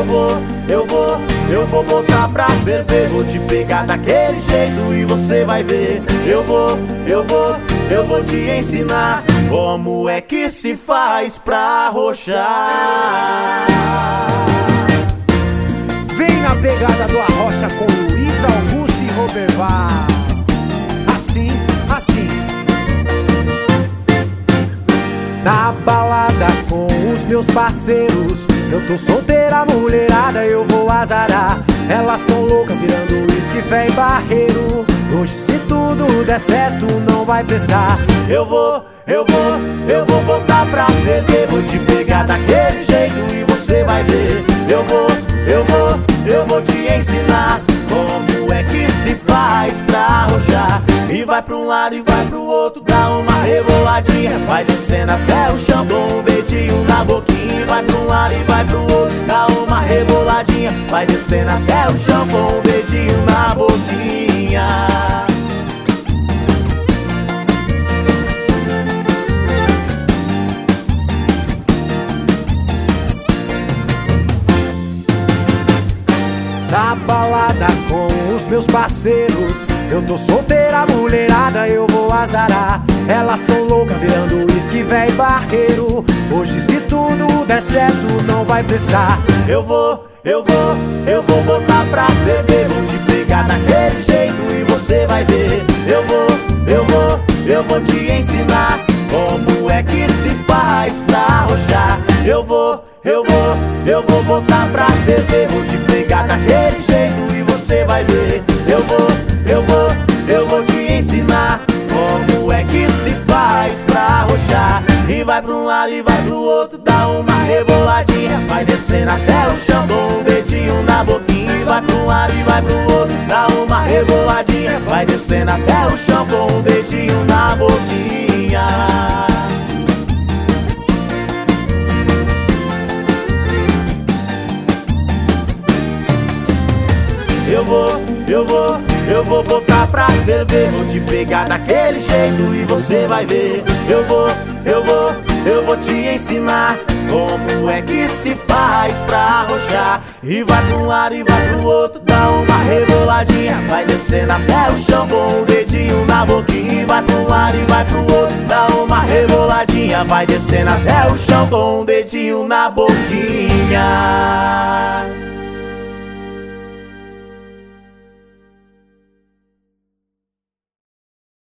eu vou botar pra ferver. Vou te pegar daquele jeito e você vai ver. Eu vou te ensinar como é que se faz pra arrochar. Vem na pegada do Arrocha com Luiz Augusto e Roberval. Assim, assim. Na balada com os meus parceiros, eu tô solteira, mulherada, eu vou azarar. Elas tão loucas virando uísque, fé e barreiro. Hoje se tudo der certo não vai prestar. Eu vou botar pra ferver. Vou te pegar daquele jeito e você vai ver. Eu vou te ensinar como é que se faz pra arrochar. E vai pra um lado e vai pro outro, dá uma reboladinha. Vai descendo até o chão com um dedinho na boquinha. Vai pra um lado e vai pro outro, dá uma reboladinha. Vai descendo até o chão com um dedinho na boquinha. Na balada com os meus parceiros, eu tô solteira, mulherada, eu vou azarar. Elas tão loucas virando uísque, véi barreiro. Hoje se tudo der certo não vai prestar. Eu vou botar pra ferver. Vou te pegar daquele jeito e você vai ver. Eu vou te ensinar como é que se faz pra arrochar. Eu vou botar pra ferver. Vou te pegar daquele jeito e você vai ver. Eu vou te ensinar como é que se faz pra arrochar. E vai pra um lado e vai pro outro, dá uma reboladinha. Vai descendo até o chão com um dedinho na boquinha. E vai pra um lado e vai pro outro, dá uma reboladinha. Vai descendo até o chão com um dedinho na boquinha. Eu vou botar pra ferver. Vou te pegar daquele jeito e você vai ver. Eu vou te ensinar como é que se faz pra arrochar. E vai pra um lado e vai pro outro, dá uma reboladinha. Vai descendo até o chão com o dedinho na boquinha. E vai pra um lado e vai pro outro, dá uma reboladinha. Vai descendo até o chão com o dedinho na boquinha.